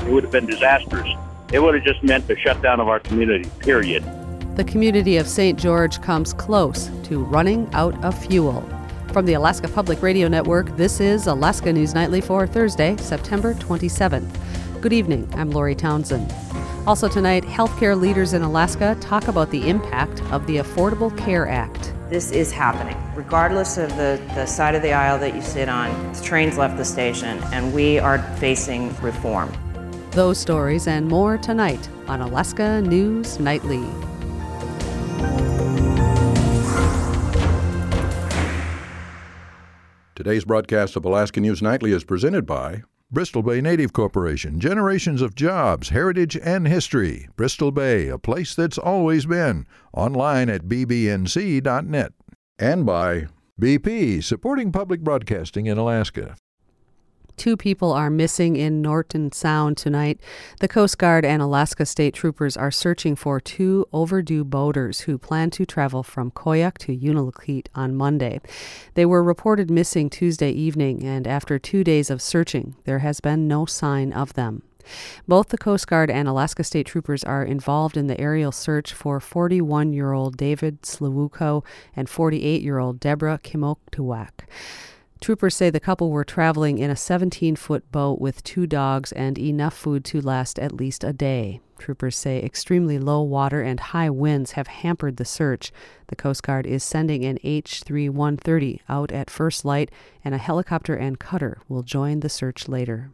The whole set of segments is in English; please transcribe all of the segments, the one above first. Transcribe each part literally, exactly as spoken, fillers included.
it would have been disastrous. It would have just meant the shutdown of our community, period. The community of Saint George comes close to running out of fuel. From the Alaska Public Radio Network, this is Alaska News Nightly for Thursday, September twenty-seventh. Good evening, I'm Lori Townsend. Also tonight, healthcare leaders in Alaska talk about the impact of the Affordable Care Act. This is happening. Regardless of the, the side of the aisle that you sit on, the train's left the station, and we are facing reform. Those stories and more tonight on Alaska News Nightly. Today's broadcast of Alaska News Nightly is presented by Bristol Bay Native Corporation, generations of jobs, heritage, and history. Bristol Bay, a place that's always been. Online at b b n c dot net. And by B P, supporting public broadcasting in Alaska. Two people are missing in Norton Sound tonight. The Coast Guard and Alaska State Troopers are searching for two overdue boaters who plan to travel from Koyuk to Unalakleet on Monday. They were reported missing Tuesday evening, and after two days of searching, there has been no sign of them. Both the Coast Guard and Alaska State Troopers are involved in the aerial search for forty-one-year-old David Slawuko and forty-eight-year-old Deborah Kimoktuak. Troopers say the couple were traveling in a seventeen-foot boat with two dogs and enough food to last at least a day. Troopers say extremely low water and high winds have hampered the search. The Coast Guard is sending an H thirty-one thirty out at first light, and a helicopter and cutter will join the search later.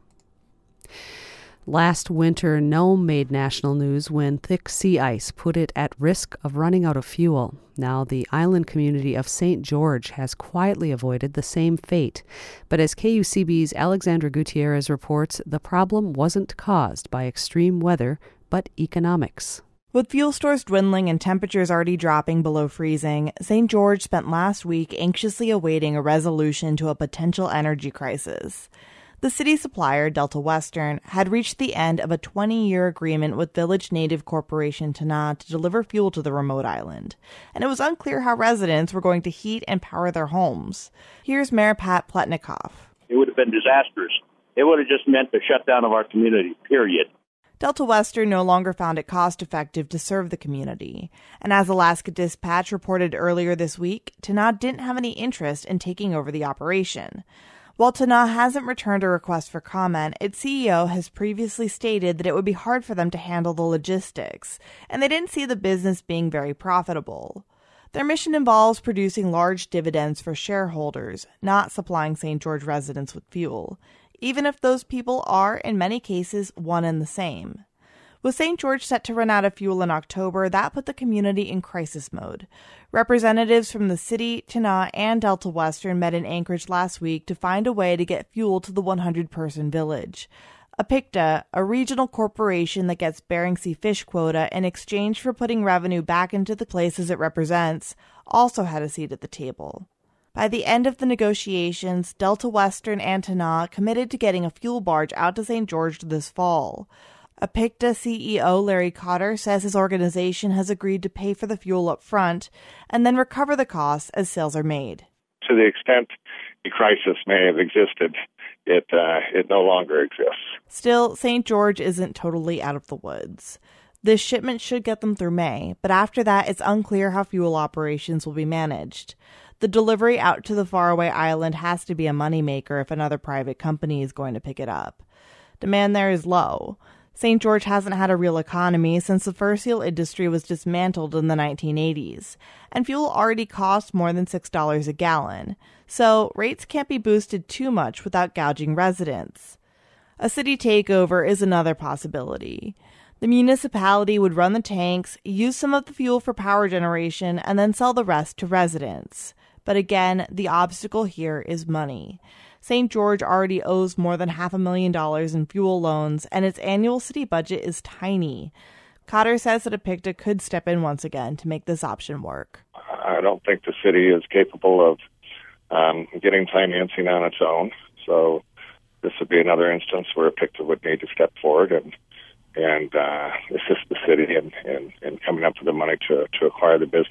Last winter, Nome made national news when thick sea ice put it at risk of running out of fuel. Now the island community of Saint George has quietly avoided the same fate. But as K U C B's Alexandra Gutierrez reports, the problem wasn't caused by extreme weather, but economics. With fuel stores dwindling and temperatures already dropping below freezing, Saint George spent last week anxiously awaiting a resolution to a potential energy crisis. The city supplier, Delta Western, had reached the end of a twenty-year agreement with Village Native Corporation Tanah to deliver fuel to the remote island, and it was unclear how residents were going to heat and power their homes. Here's Mayor Pat Pletnikoff. It would have been disastrous. It would have just meant the shutdown of our community, period. Delta Western no longer found it cost-effective to serve the community, and as Alaska Dispatch reported earlier this week, Tanah didn't have any interest in taking over the operation. While Tanah hasn't returned a request for comment, its C E O has previously stated that it would be hard for them to handle the logistics, and they didn't see the business being very profitable. Their mission involves producing large dividends for shareholders, not supplying Saint George residents with fuel, even if those people are, in many cases, one and the same. With Saint George set to run out of fuel in October, that put the community in crisis mode. Representatives from the city, Tanah, and Delta Western met in Anchorage last week to find a way to get fuel to the one hundred person village. Apicta, a regional corporation that gets Bering Sea fish quota in exchange for putting revenue back into the places it represents, also had a seat at the table. By the end of the negotiations, Delta Western and Tanah committed to getting a fuel barge out to Saint George this fall. Apicta C E O Larry Cotter says his organization has agreed to pay for the fuel up front and then recover the costs as sales are made. To the extent the crisis may have existed, it uh, it no longer exists. Still, Saint George isn't totally out of the woods. This shipment should get them through May, but after that, it's unclear how fuel operations will be managed. The delivery out to the faraway island has to be a moneymaker if another private company is going to pick it up. Demand there is low. Saint George hasn't had a real economy since the fur seal industry was dismantled in the nineteen eighties, and fuel already costs more than six dollars a gallon, so rates can't be boosted too much without gouging residents. A city takeover is another possibility. The municipality would run the tanks, use some of the fuel for power generation, and then sell the rest to residents. But again, the obstacle here is money. Saint George already owes more than half a million dollars in fuel loans, and its annual city budget is tiny. Cotter says that Apicta could step in once again to make this option work. I don't think the city is capable of um, getting financing on its own, so this would be another instance where Apicta would need to step forward and and uh, assist the city in, in, in coming up with the money to, to acquire the business.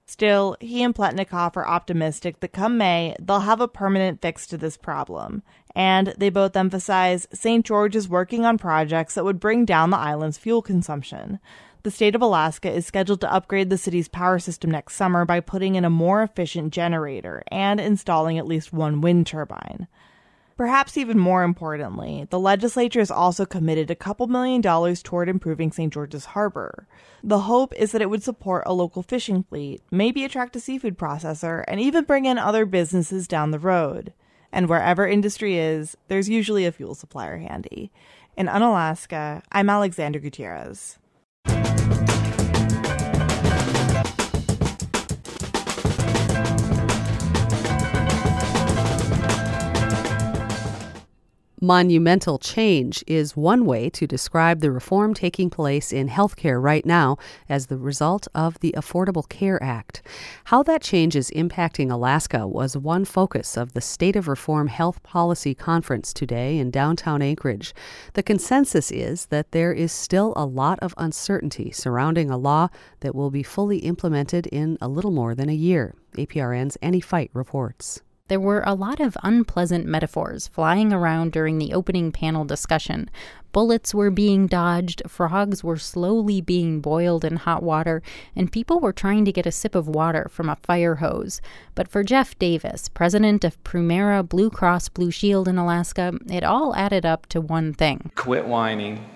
Still, he and Pletnikoff are optimistic that come May, they'll have a permanent fix to this problem. And they both emphasize Saint George is working on projects that would bring down the island's fuel consumption. The state of Alaska is scheduled to upgrade the city's power system next summer by putting in a more efficient generator and installing at least one wind turbine. Perhaps even more importantly, the legislature is also committed a couple million dollars toward improving Saint George's Harbor. The hope is that it would support a local fishing fleet, maybe attract a seafood processor, and even bring in other businesses down the road. And wherever industry is, there's usually a fuel supplier handy. In Unalaska, I'm Alexander Gutierrez. Monumental change is one way to describe the reform taking place in healthcare right now as the result of the Affordable Care Act. How that change is impacting Alaska was one focus of the State of Reform Health Policy Conference today in downtown Anchorage. The consensus is that there is still a lot of uncertainty surrounding a law that will be fully implemented in a little more than a year. A P R N's Annie Fight reports. There were a lot of unpleasant metaphors flying around during the opening panel discussion. Bullets were being dodged, frogs were slowly being boiled in hot water, and people were trying to get a sip of water from a fire hose. But for Jeff Davis, president of Premera Blue Cross Blue Shield in Alaska, it all added up to one thing. Quit whining,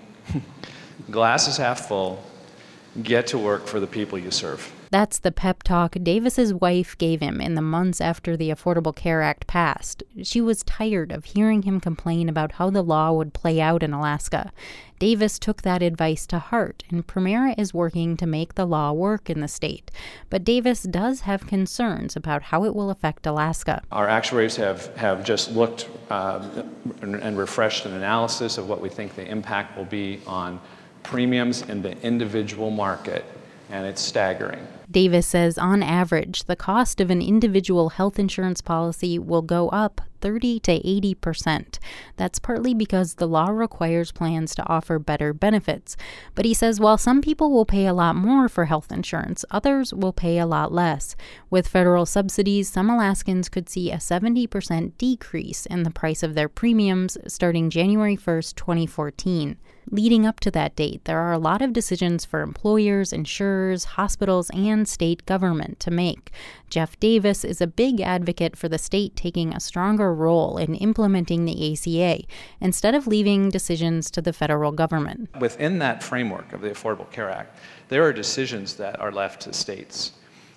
glass is half full, get to work for the people you serve. That's the pep talk Davis's wife gave him in the months after the Affordable Care Act passed. She was tired of hearing him complain about how the law would play out in Alaska. Davis took that advice to heart, and Premera is working to make the law work in the state. But Davis does have concerns about how it will affect Alaska. Our actuaries have, have just looked uh, and, and refreshed an analysis of what we think the impact will be on premiums in the individual market, and it's staggering. Davis says on average, the cost of an individual health insurance policy will go up thirty to eighty percent. That's partly because the law requires plans to offer better benefits. But he says while some people will pay a lot more for health insurance, others will pay a lot less. With federal subsidies, some Alaskans could see a seventy percent decrease in the price of their premiums starting January first, twenty fourteen. Leading up to that date, there are a lot of decisions for employers, insurers, hospitals, and state government to make. Jeff Davis is a big advocate for the state taking a stronger role in implementing the A C A instead of leaving decisions to the federal government. Within that framework of the Affordable Care Act, there are decisions that are left to states.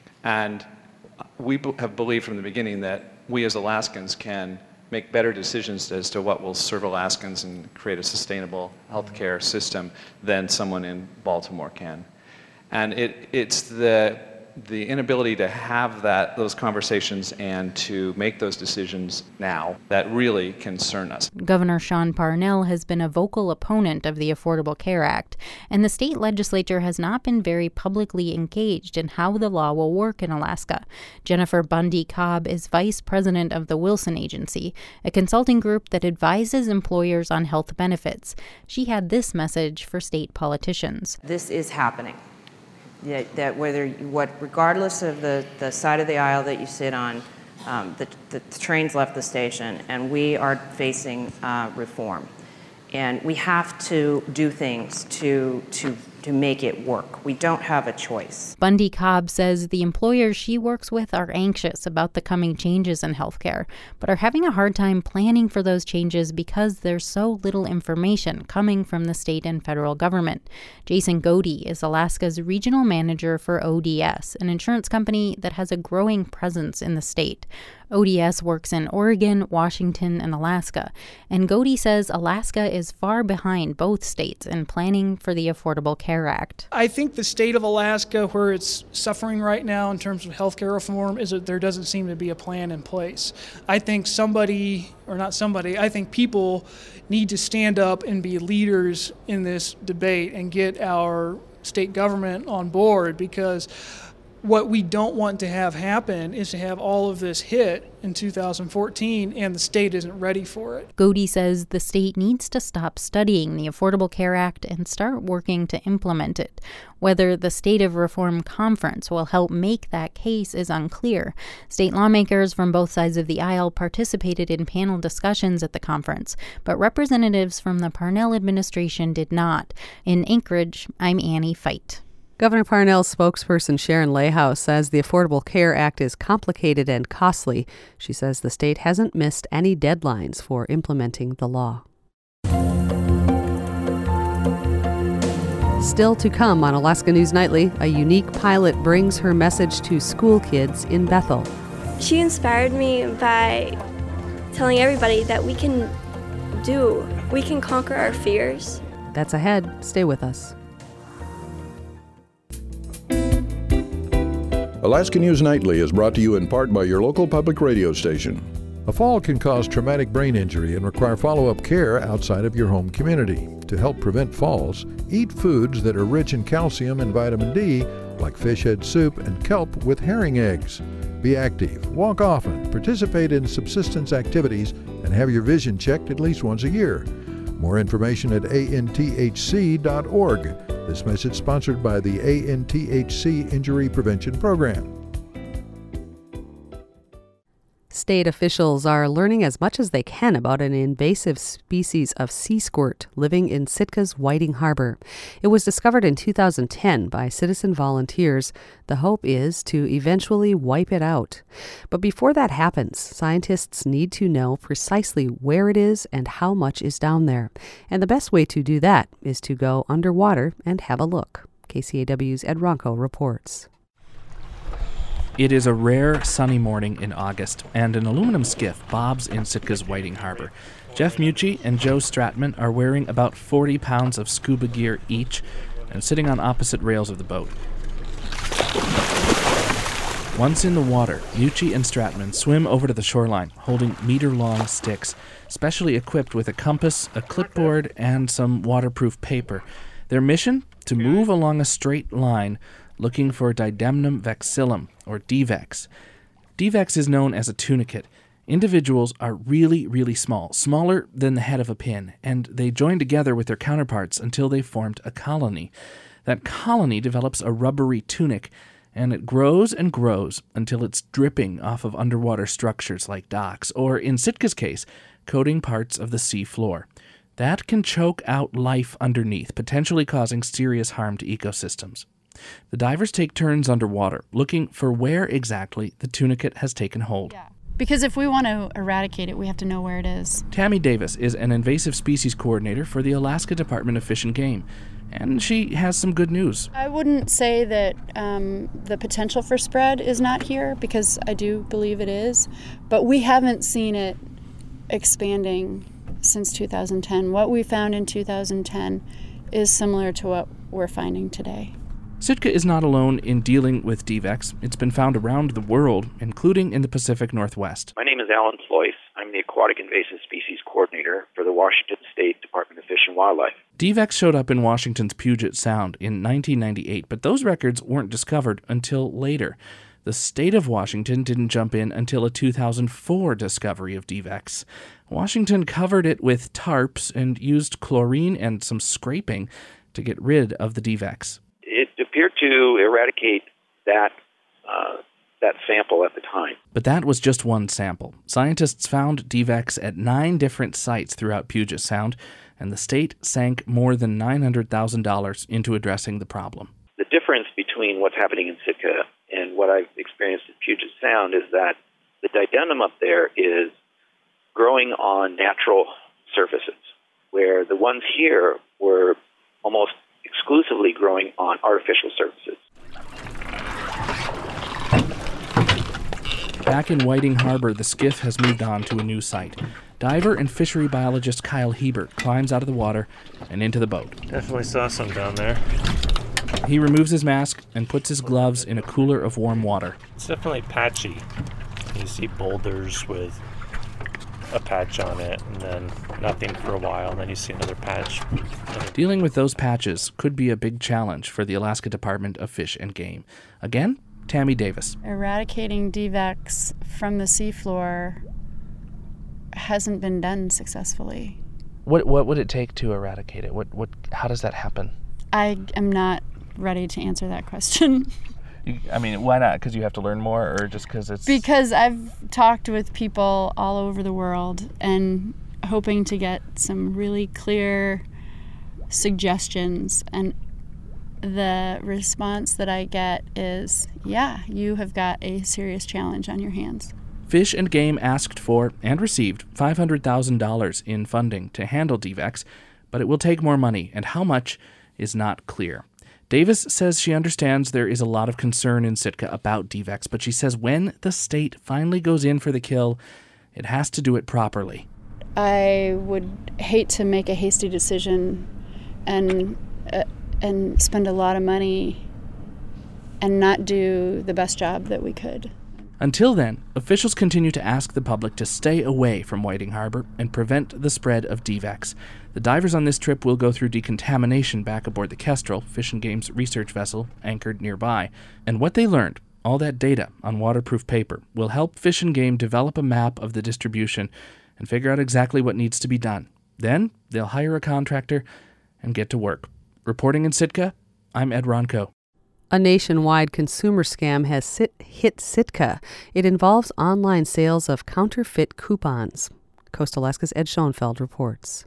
And we have believed from the beginning that we as Alaskans can make better decisions as to what will serve Alaskans and create a sustainable healthcare system than someone in Baltimore can. And it, it's the, the inability to have that, those conversations and to make those decisions now that really concern us. Governor Sean Parnell has been a vocal opponent of the Affordable Care Act, and the state legislature has not been very publicly engaged in how the law will work in Alaska. Jennifer Bundy Cobb is vice president of the Wilson Agency, a consulting group that advises employers on health benefits. She had this message for state politicians. This is happening. That, that whether what, regardless of the, the side of the aisle that you sit on, um, the, the, the train's left the station, and we are facing uh, reform, and we have to do things to to to make it work. We don't have a choice. Bundy Cobb says the employers she works with are anxious about the coming changes in healthcare, but are having a hard time planning for those changes because there's so little information coming from the state and federal government. Jason Godey is Alaska's regional manager for O D S, an insurance company that has a growing presence in the state. O D S works in Oregon, Washington, and Alaska, and Godey says Alaska is far behind both states in planning for the Affordable Care Act. I think the state of Alaska, where it's suffering right now in terms of healthcare reform, is that there doesn't seem to be a plan in place. I think somebody, or not somebody, I think people need to stand up and be leaders in this debate and get our state government on board, because what we don't want to have happen is to have all of this hit in two thousand fourteen and the state isn't ready for it. Godey says the state needs to stop studying the Affordable Care Act and start working to implement it. Whether the State of Reform Conference will help make that case is unclear. State lawmakers from both sides of the aisle participated in panel discussions at the conference, but representatives from the Parnell administration did not. In Anchorage, I'm Annie Feit. Governor Parnell's spokesperson Sharon Layhouse says the Affordable Care Act is complicated and costly. She says the state hasn't missed any deadlines for implementing the law. Still to come on Alaska News Nightly, a unique pilot brings her message to school kids in Bethel. She inspired me by telling everybody that we can do, we can conquer our fears. That's ahead. Stay with us. Alaska News Nightly is brought to you in part by your local public radio station. A fall can cause traumatic brain injury and require follow-up care outside of your home community. To help prevent falls, eat foods that are rich in calcium and vitamin D, like fish head soup and kelp with herring eggs. Be active, walk often, participate in subsistence activities, and have your vision checked at least once a year. More information at A N T H C dot org. This message sponsored by the A N T H C Injury Prevention Program. State officials are learning as much as they can about an invasive species of sea squirt living in Sitka's Whiting Harbor. It was discovered in two thousand ten by citizen volunteers. The hope is to eventually wipe it out. But before that happens, scientists need to know precisely where it is and how much is down there. And the best way to do that is to go underwater and have a look. K C A W's Ed Ronco reports. It is a rare, sunny morning in August, and an aluminum skiff bobs in Sitka's Whiting Harbor. Jeff Mucci and Joe Stratman are wearing about forty pounds of scuba gear each and sitting on opposite rails of the boat. Once in the water, Mucci and Stratman swim over to the shoreline, holding meter-long sticks, specially equipped with a compass, a clipboard, and some waterproof paper. Their mission? To move along a straight line, looking for Didymnum vexillum, or D VEX. D VEX is known as a tunicate. Individuals are really, really small, smaller than the head of a pin, and they join together with their counterparts until they formed a colony. That colony develops a rubbery tunic, and it grows and grows until it's dripping off of underwater structures like docks, or in Sitka's case, coating parts of the sea floor. That can choke out life underneath, potentially causing serious harm to ecosystems. The divers take turns underwater, looking for where exactly the tunicate has taken hold. Yeah. Because if we want to eradicate it, we have to know where it is. Tammy Davis is an invasive species coordinator for the Alaska Department of Fish and Game, and she has some good news. I wouldn't say that um, the potential for spread is not here, because I do believe it is, but we haven't seen it expanding since two thousand ten. What we found in two thousand ten is similar to what we're finding today. Sitka is not alone in dealing with D VEX. It's been found around the world, including in the Pacific Northwest. My name is Alan Floyce. I'm the Aquatic Invasive Species Coordinator for the Washington State Department of Fish and Wildlife. D VEX showed up in Washington's Puget Sound in nineteen ninety-eight, but those records weren't discovered until later. The state of Washington didn't jump in until a two thousand four discovery of D VEX. Washington covered it with tarps and used chlorine and some scraping to get rid of the D VEX. It appeared to eradicate that uh, that sample at the time. But that was just one sample. Scientists found D VEX at nine different sites throughout Puget Sound, and the state sank more than nine hundred thousand dollars into addressing the problem. The difference between what's happening in Sitka and what I've experienced in Puget Sound is that the Didymnum up there is growing on natural surfaces, where the ones here were almost exclusively growing on artificial surfaces. Back in Whiting Harbor, the skiff has moved on to a new site. Diver and fishery biologist Kyle Hebert climbs out of the water and into the boat. Definitely saw some down there. He removes his mask and puts his gloves in a cooler of warm water. It's definitely patchy. You see boulders with a patch on it, and then nothing for a while, and then you see another patch. Dealing with those patches could be a big challenge for the Alaska Department of Fish and Game. Again, Tammy Davis. Eradicating D VEX from the seafloor hasn't been done successfully. What what would it take to eradicate it? What what? How does that happen? I am not ready to answer that question. You, I mean, why not? Because you have to learn more, or just because it's... Because I've talked with people all over the world and hoping to get some really clear suggestions, and the response that I get is, yeah, you have got a serious challenge on your hands. Fish and Game asked for and received five hundred thousand dollars in funding to handle D VEX, but it will take more money, and how much is not clear. Davis says she understands there is a lot of concern in Sitka about D VEX, but she says when the state finally goes in for the kill, it has to do it properly. I would hate to make a hasty decision and uh, and spend a lot of money and not do the best job that we could. Until then, officials continue to ask the public to stay away from Whiting Harbor and prevent the spread of D VEX. The divers on this trip will go through decontamination back aboard the Kestrel, Fish and Game's research vessel, anchored nearby. And what they learned, all that data on waterproof paper, will help Fish and Game develop a map of the distribution and figure out exactly what needs to be done. Then they'll hire a contractor and get to work. Reporting in Sitka, I'm Ed Ronco. A nationwide consumer scam has sit- hit Sitka. It involves online sales of counterfeit coupons. Coast Alaska's Ed Schoenfeld reports.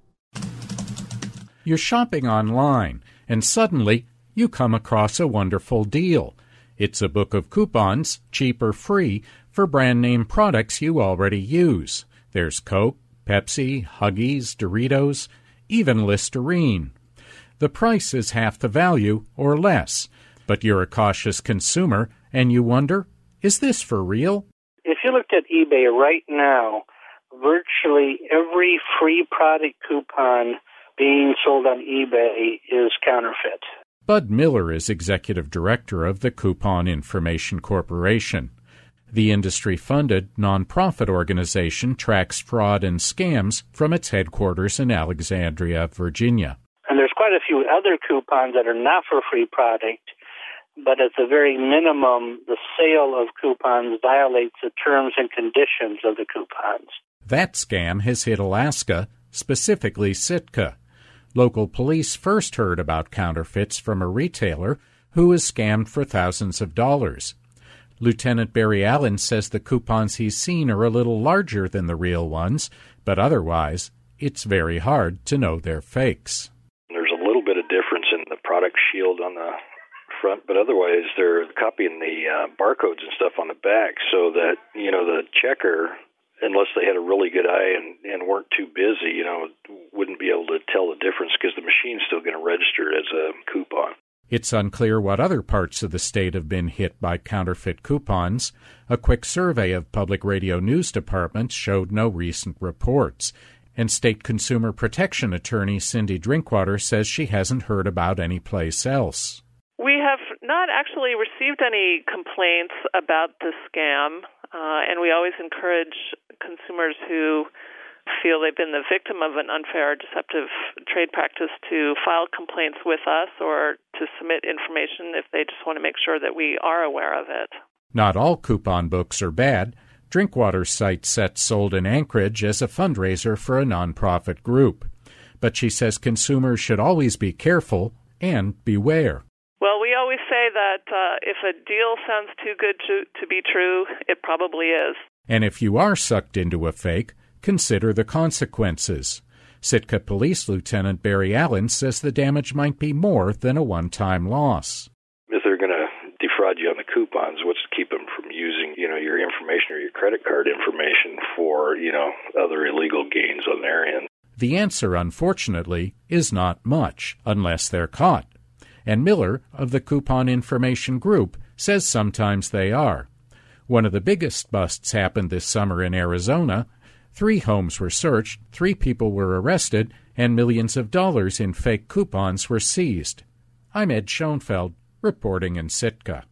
You're shopping online, and suddenly you come across a wonderful deal. It's a book of coupons, cheap or free, for brand-name products you already use. There's Coke, Pepsi, Huggies, Doritos, even Listerine. The price is half the value or less. But you're a cautious consumer, and you wonder, is this for real? If you looked at eBay right now, virtually every free product coupon being sold on eBay is counterfeit. Bud Miller is executive director of the Coupon Information Corporation. The industry-funded, nonprofit organization tracks fraud and scams from its headquarters in Alexandria, Virginia. And there's quite a few other coupons that are not for free product, but at the very minimum, the sale of coupons violates the terms and conditions of the coupons. That scam has hit Alaska, specifically Sitka. Local police first heard about counterfeits from a retailer who was scammed for thousands of dollars. Lieutenant Barry Allen says the coupons he's seen are a little larger than the real ones, but otherwise, it's very hard to know they're fakes. There's a little bit of difference in the product shield on the front, but otherwise they're copying the uh, barcodes and stuff on the back so that, you know, the checker, unless they had a really good eye and, and weren't too busy, you know, wouldn't be able to tell the difference because the machine's still going to register it as a coupon. It's unclear what other parts of the state have been hit by counterfeit coupons. A quick survey of public radio news departments showed no recent reports. And State Consumer Protection Attorney Cindy Drinkwater says she hasn't heard about any place else. We have not actually received any complaints about the scam, uh, and we always encourage consumers who feel they've been the victim of an unfair or deceptive trade practice to file complaints with us or to submit information if they just want to make sure that we are aware of it. Not all coupon books are bad. Drinkwater cites Sets Sold in Anchorage as a fundraiser for a nonprofit group. But she says consumers should always be careful and beware. Well, we always say that uh, if a deal sounds too good to, to be true, it probably is. And if you are sucked into a fake, consider the consequences. Sitka Police Lieutenant Barry Allen says the damage might be more than a one-time loss. If they're going to defraud you on the coupons, what's to keep them from using, you know, your information or your credit card information for, you know, other illegal gains on their end? The answer, unfortunately, is not much, unless they're caught. And Miller, of the Coupon Information Group, says sometimes they are. One of the biggest busts happened this summer in Arizona. Three homes were searched, three people were arrested, and millions of dollars in fake coupons were seized. I'm Ed Schoenfeld, reporting in Sitka.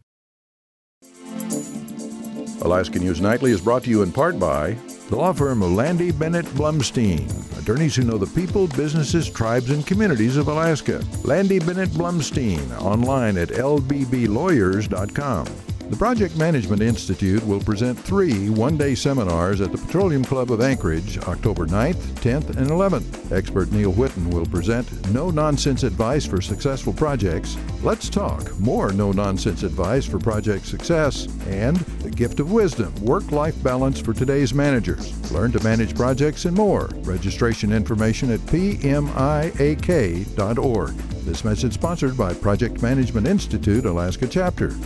Alaska News Nightly is brought to you in part by the law firm of Landy Bennett Blumstein, attorneys who know the people, businesses, tribes, and communities of Alaska. Landy Bennett Blumstein, online at l b b lawyers dot com. The Project Management Institute will present three one-day seminars at the Petroleum Club of Anchorage, October ninth, tenth, and eleventh. Expert Neil Whitten will present no-nonsense advice for successful projects, Let's Talk, more no-nonsense advice for project success, and The Gift of Wisdom, work-life balance for today's managers. Learn to manage projects and more. Registration information at p m i a k dot org. This message sponsored by Project Management Institute, Alaska Chapter.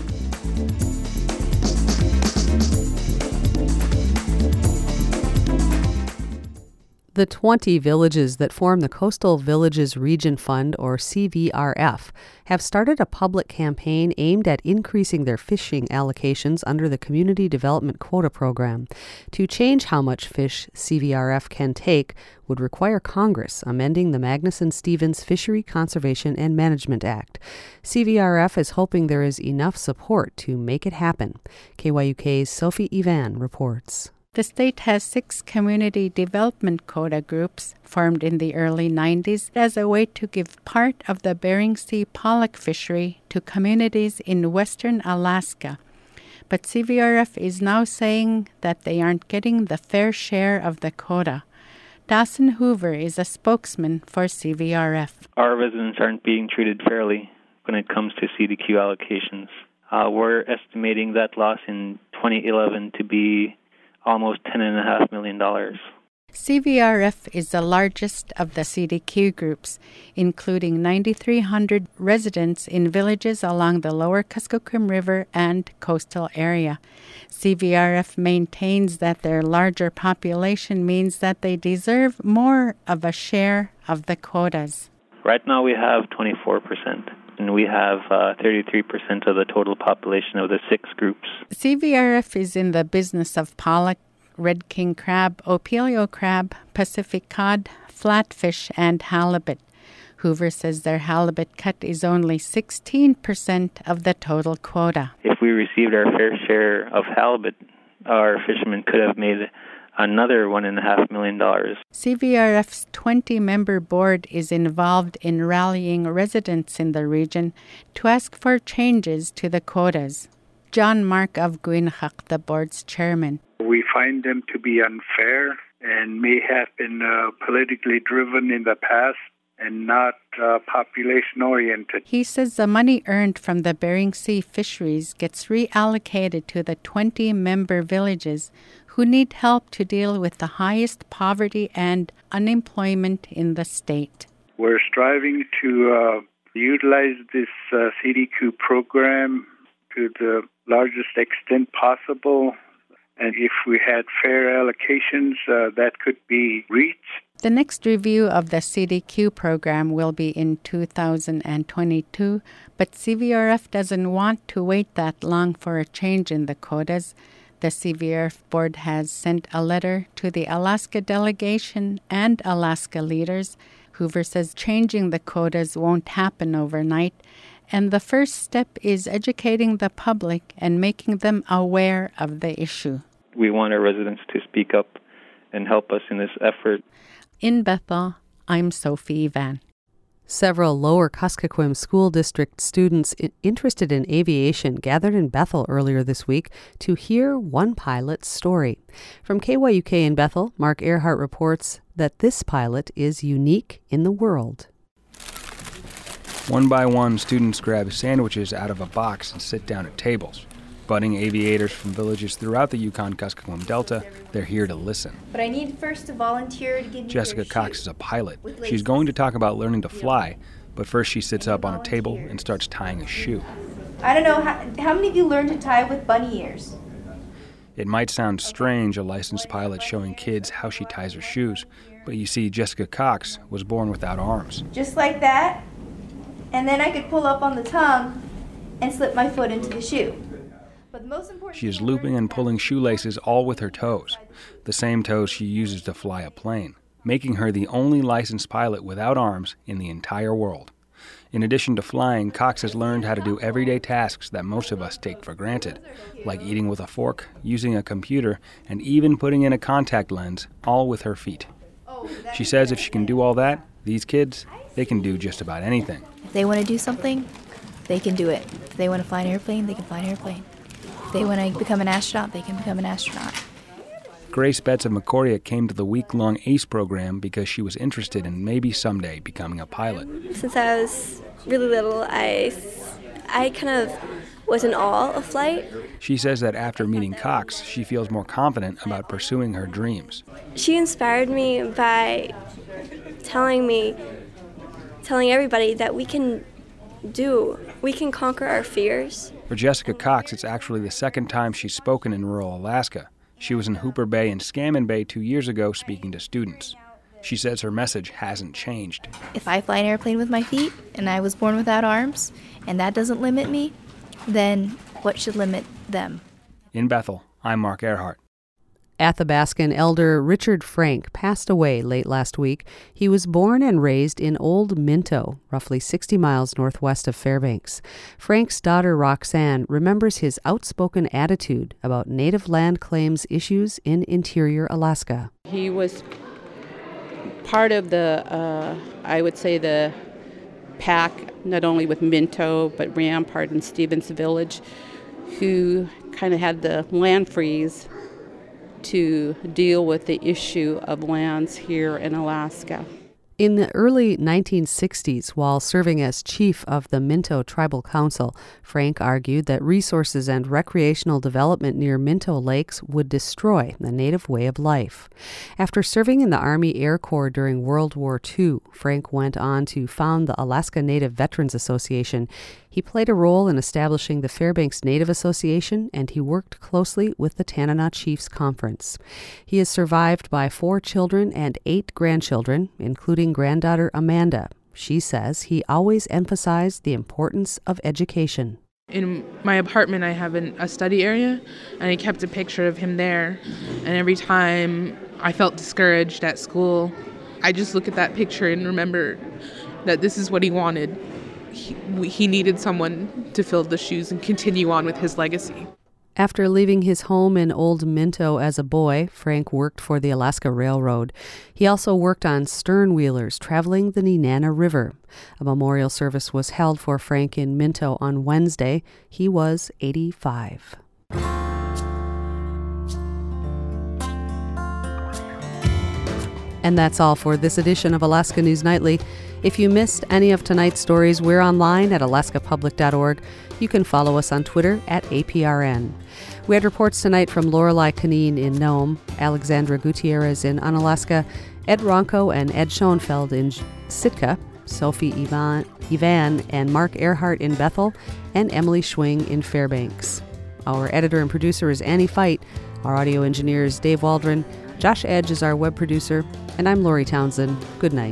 The twenty villages that form the Coastal Villages Region Fund, or C V R F, have started a public campaign aimed at increasing their fishing allocations under the Community Development Quota Program. To change how much fish C V R F can take would require Congress amending the Magnuson-Stevens Fishery Conservation and Management Act. C V R F is hoping there is enough support to make it happen. K Y U K's Sophie Ivan reports. The state has six community development quota groups formed in the early nineties as a way to give part of the Bering Sea pollock fishery to communities in western Alaska. But C V R F is now saying that they aren't getting the fair share of the quota. Dawson Hoover is a spokesman for C V R F. Our residents aren't being treated fairly when it comes to C D Q allocations. Uh, we're estimating that loss in twenty eleven to be almost ten point five million dollars. C V R F is the largest of the C D Q groups, including nine thousand three hundred residents in villages along the lower Kuskokwim River and coastal area. C V R F maintains that their larger population means that they deserve more of a share of the quotas. Right now we have twenty-four percent. And we have uh, thirty-three percent of the total population of the six groups. C V R F is in the business of pollock, red king crab, opilio crab, Pacific cod, flatfish, and halibut. Hoover says their halibut cut is only sixteen percent of the total quota. If we received our fair share of halibut, our fishermen could have made another one and a half million dollars. C V R F's twenty-member board is involved in rallying residents in the region to ask for changes to the quotas. John Mark of Guinchak, the board's chairman. We find them to be unfair and may have been uh, politically driven in the past and not uh, population-oriented. He says the money earned from the Bering Sea fisheries gets reallocated to the twenty-member villages who need help to deal with the highest poverty and unemployment in the state. We're striving to uh, utilize this uh, C D Q program to the largest extent possible, and if we had fair allocations, uh, that could be reached. The next review of the C D Q program will be in two thousand twenty-two, but C V R F doesn't want to wait that long for a change in the quotas. The C V R F board has sent a letter to the Alaska delegation and Alaska leaders. Hoover says changing the quotas won't happen overnight, and the first step is educating the public and making them aware of the issue. We want our residents to speak up and help us in this effort. In Bethel, I'm Sophie Van. Several Lower Kuskokwim School District students interested in aviation gathered in Bethel earlier this week to hear one pilot's story. From K Y U K in Bethel, Mark Earhart reports that this pilot is unique in the world. One by one, students grab sandwiches out of a box and sit down at tables. Budding aviators from villages throughout the Yukon-Kuskokwim Delta, they're here to listen. But I need first a volunteer to give me Jessica Cox is a pilot. She's going to talk about learning to fly, but first she sits up on a table and starts tying a shoe. I don't know, how, how many of you learned to tie with bunny ears? It might sound strange, a licensed pilot showing kids how she ties her shoes, but you see, Jessica Cox was born without arms. Just like that, and then I could pull up on the tongue and slip my foot into the shoe. But the most important She is looping and pulling shoelaces all with her toes, the same toes she uses to fly a plane, making her the only licensed pilot without arms in the entire world. In addition to flying, Cox has learned how to do everyday tasks that most of us take for granted, like eating with a fork, using a computer, and even putting in a contact lens, all with her feet. She says if she can do all that, these kids, they can do just about anything. If they want to do something, they can do it. If they want to fly an airplane, they can fly an airplane. If they want to become an astronaut, they can become an astronaut. Grace Betts of Mecoria came to the week-long ACE program because she was interested in maybe someday becoming a pilot. Since I was really little, I, I kind of was in awe of flight. She says that after meeting Cox, she feels more confident about pursuing her dreams. She inspired me by telling me, telling everybody that we can do, we can conquer our fears. For Jessica Cox, it's actually the second time she's spoken in rural Alaska. She was in Hooper Bay and Scammon Bay two years ago speaking to students. She says her message hasn't changed. If I fly an airplane with my feet and I was born without arms and that doesn't limit me, then what should limit them? In Bethel, I'm Mark Earhart. Athabascan elder Richard Frank passed away late last week. He was born and raised in Old Minto, roughly sixty miles northwest of Fairbanks. Frank's daughter Roxanne remembers his outspoken attitude about native land claims issues in interior Alaska. He was part of the, uh, I would say, the pack, not only with Minto, but Rampart and Stevens Village, who kind of had the land freeze to deal with the issue of lands here in Alaska. In the early nineteen sixties, while serving as chief of the Minto Tribal Council, Frank argued that resources and recreational development near Minto Lakes would destroy the native way of life. After serving in the Army Air Corps during World War Two, Frank went on to found the Alaska Native Veterans Association. He played a role in establishing the Fairbanks Native Association, and he worked closely with the Tanana Chiefs Conference. He is survived by four children and eight grandchildren, including granddaughter Amanda. She says he always emphasized the importance of education. In my apartment, I have an, a study area, and I kept a picture of him there. And every time I felt discouraged at school, I just look at that picture and remember that this is what he wanted. He, he needed someone to fill the shoes and continue on with his legacy. After leaving his home in Old Minto as a boy, Frank worked for the Alaska Railroad. He also worked on stern wheelers traveling the Nenana River. A memorial service was held for Frank in Minto on Wednesday. He was eighty-five. And that's all for this edition of Alaska News Nightly. If you missed any of tonight's stories, we're online at alaska public dot org. You can follow us on Twitter at A P R N. We had reports tonight from Lorelei Canine in Nome, Alexandra Gutierrez in Unalaska, Ed Ronco and Ed Schoenfeld in Sitka, Sophie Ivan, Ivan and Mark Earhart in Bethel, and Emily Schwing in Fairbanks. Our editor and producer is Annie Fight. Our audio engineer is Dave Waldron. Josh Edge is our web producer. And I'm Lori Townsend. Good night.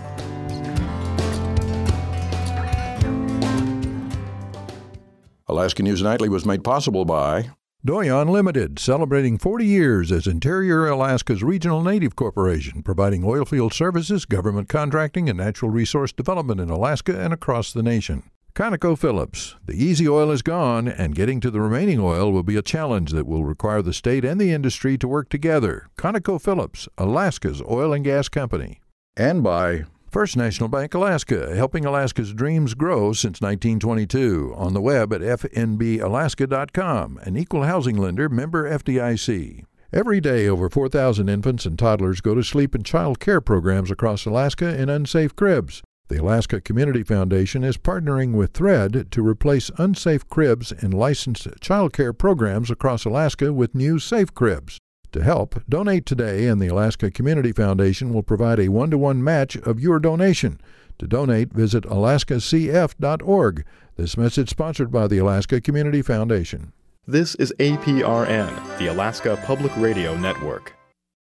Alaska News Nightly was made possible by Doyon Limited, celebrating forty years as Interior Alaska's regional native corporation, providing oilfield services, government contracting, and natural resource development in Alaska and across the nation. ConocoPhillips, the easy oil is gone, and getting to the remaining oil will be a challenge that will require the state and the industry to work together. ConocoPhillips, Alaska's oil and gas company. And by First National Bank Alaska, helping Alaska's dreams grow since nineteen twenty-two. On the web at f n b alaska dot com, an equal housing lender, member F D I C. Every day, over four thousand infants and toddlers go to sleep in child care programs across Alaska in unsafe cribs. The Alaska Community Foundation is partnering with THREAD to replace unsafe cribs in licensed child care programs across Alaska with new safe cribs. To help, donate today, and the Alaska Community Foundation will provide a one-to-one match of your donation. To donate, visit alaska c f dot org. This message sponsored by the Alaska Community Foundation. This is A P R N, the Alaska Public Radio Network.